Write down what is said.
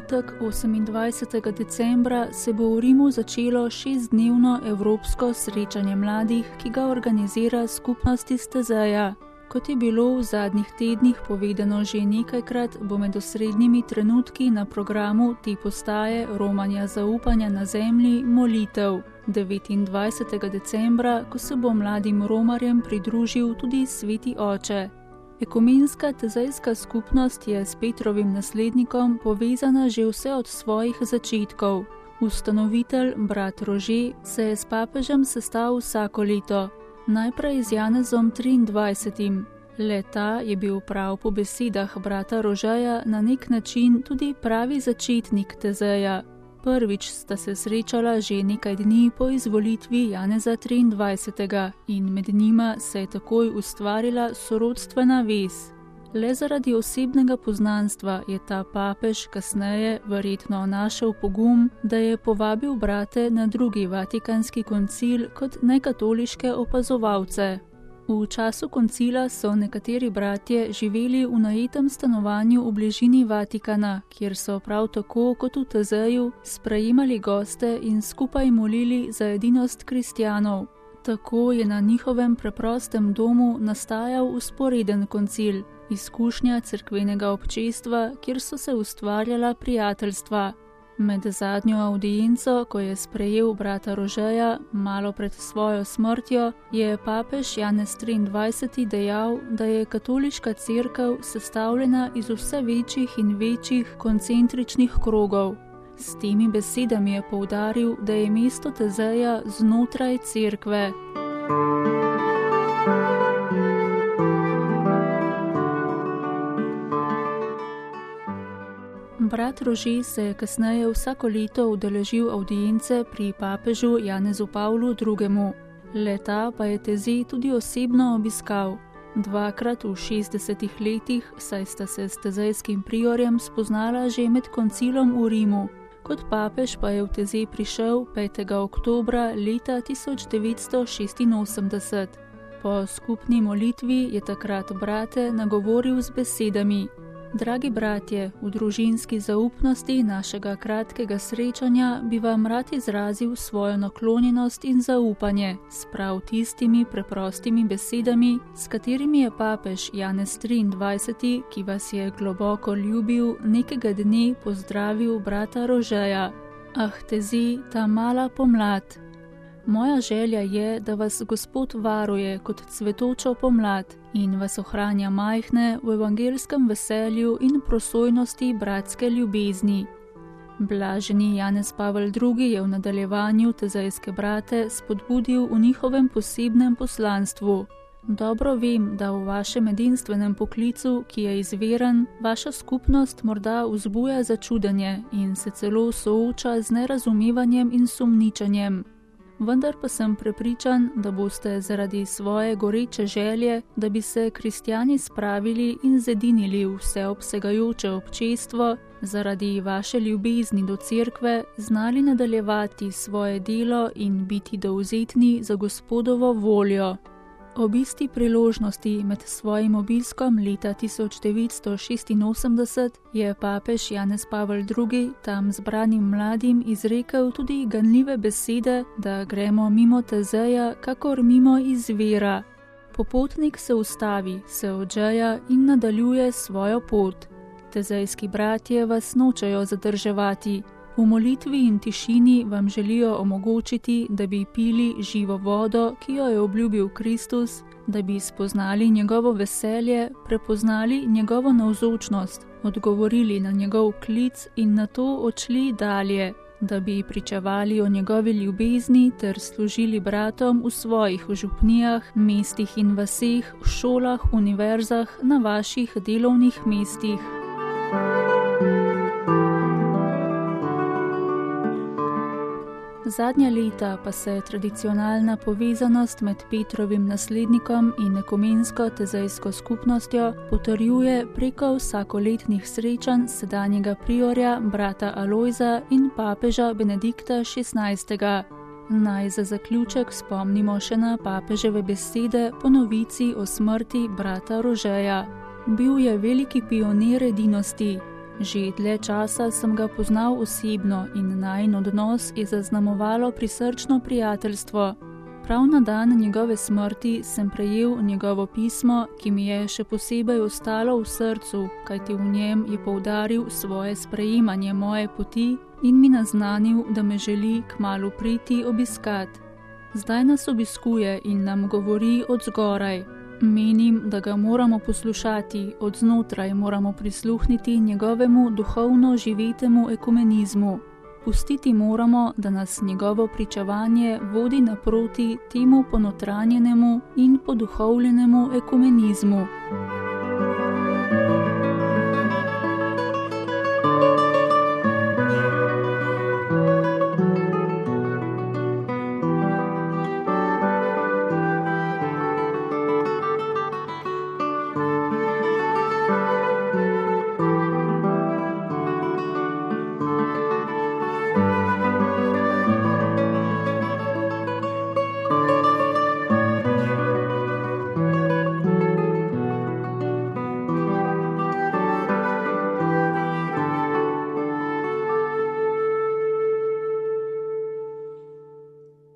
petek 28. decembra se bo v Rimu začelo 6-dnevno evropsko srečanje mladih, ki ga organizira skupnost iz Tezeja. Kot je bilo v zadnjih tednih povedano že nekajkrat, bo med osrednjimi trenutki na programu te postaje romanja zaupanja na zemlji molitev 29. decembra, ko se bo mladim romarjem pridružil tudi Sveti Oče. Ekumenska tezejska skupnost je s Petrovim naslednikom povezana že vse od svojih začetkov. Ustanovitelj, brat Rože, se je s papežem sestal vsako leto, najprej z Janezom 23. Le-ta je bil prav po besedah brata Rožeja na nek način tudi pravi začetnik Tezeja. Prvič sta se srečala že nekaj dni po izvolitvi Janeza 23. in med njima se je takoj ustvarila sorodstvena vez. Le zaradi osebnega poznanstva je ta papež kasneje verjetno našel pogum, da je povabil brate na drugi vatikanski koncil kot nekatoliške opazovalce. V času koncila so nekateri bratje živeli v najetem stanovanju v bližini Vatikana, kjer so prav tako kot v Tezeju sprejemali goste in skupaj molili za edinost kristjanov. Tako je na njihovem preprostem domu nastajal vzporeden koncil, izkušnja cerkvenega občestva, kjer so se ustvarjala prijateljstva. Med zadnjo avdienco, ko je sprejel brata Rožeja, malo pred svojo smrtjo, je papež Janez 23. dejal, da je katoliška cerkev sestavljena iz vse večjih in večjih koncentričnih krogov. S temi besedami je poudaril, da je mesto Tezeja znotraj cerkve. Brat Rože se je kasneje vsako leto udeležil avdience pri papežu Janezu Pavlu II. Le-ta pa je Tezej tudi osebno obiskal. Dvakrat v 60 letih, saj sta se s tezejskim priorjem spoznala že med koncilom v Rimu. Kot papež pa je v Tezej prišel 5. oktobra leta 1986. Po skupni molitvi je takrat brate nagovoril z besedami: Dragi bratje, v družinski zaupnosti našega kratkega srečanja bi vam rad izrazil svojo naklonjenost in zaupanje s prav tistimi preprostimi besedami, s katerimi je papež Janez 23., ki vas je globoko ljubil, nekega dne pozdravil brata Rožeja. Ah, Tezej, ta mala pomlad! Moja želja je, da vas Gospod varuje kot cvetočo pomlad in vas ohranja majhne v evangelskem veselju in prosojnosti bratske ljubezni. Blaženi Janez Pavel II. Je v nadaljevanju tezejske brate spodbudil v njihovem posebnem poslanstvu. Dobro vem, da v vašem edinstvenem poklicu, ki je izveren, vaša skupnost morda vzbuja začudenje in se celo sooča z nerazumevanjem in sumničenjem. Vendar pa sem prepričan, da boste zaradi svoje goreče želje, da bi se kristjani spravili in zedinili v vseobsegajoče občestvo, zaradi vaše ljubezni do cerkve, znali nadaljevati svoje delo in biti dovzetni za Gospodovo voljo. Ob isti priložnosti med svojim obiskom leta 1986 je papež Janez Pavel II. Tam zbranim mladim izrekel tudi ganljive besede, da gremo mimo Tezeja, kakor mimo izvira. Popotnik se ustavi, se odžeja in nadaljuje svojo pot. Tezejski bratje vas nočejo zadrževati. V molitvi in tišini vam želijo omogočiti, da bi pili živo vodo, ki jo je obljubil Kristus, da bi spoznali njegovo veselje, prepoznali njegovo navzočnost, odgovorili na njegov klic in nato odšli dalje, da bi pričevali o njegovi ljubezni ter služili bratom v svojih župnijah, mestih in vaseh, v šolah, univerzah, na vaših delovnih mestih. Zadnja leta pa se tradicionalna povezanost med Petrovim naslednikom in ekumensko tezejsko skupnostjo potrjuje preko vsakoletnih srečanj sedanjega priorja brata Alojza in papeža Benedikta XVI. Naj za zaključek spomnimo še na papeževe besede po novici o smrti brata Rožeja. Bil je veliki pionir edinosti. Že dlje časa sem ga poznal osebno in najin odnos je zaznamovalo prisrčno prijateljstvo. Prav na dan njegove smrti sem prejel njegovo pismo, ki mi je še posebej ostalo v srcu, kajti v njem je poudaril svoje sprejemanje moje poti in mi naznanil, da me želi kmalu priti obiskat. Zdaj nas obiskuje in nam govori od zgoraj. Menim, da ga moramo poslušati, od znotraj moramo prisluhniti njegovemu duhovno živetemu ekumenizmu. Pustiti moramo, da nas njegovo pričevanje vodi naproti temu ponotranjenemu in poduhovljenemu ekumenizmu.